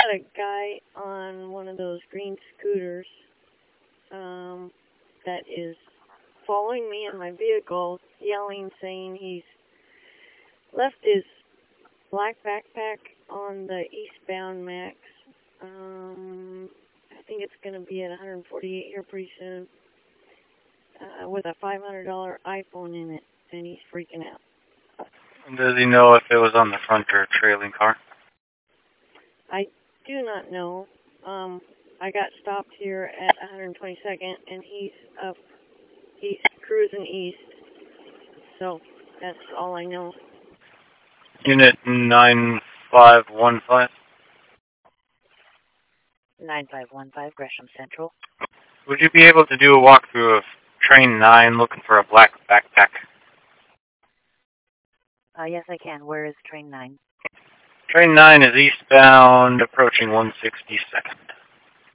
got a guy on one of those green scooters that is following me in my vehicle, yelling, saying he's left his black backpack on the eastbound Max. I think it's going to be at 148 here pretty soon, with a $500 iPhone in it, and he's freaking out. Does he know if it was on the front or trailing car? I do not know. I got stopped here at 122nd, and he's cruising east. So that's all I know. Unit 9515. 9515, Gresham Central. Would you be able to do a walkthrough of Train 9 looking for a black backpack? Yes, I can. Where is Train 9? Train 9 is eastbound, approaching 162nd.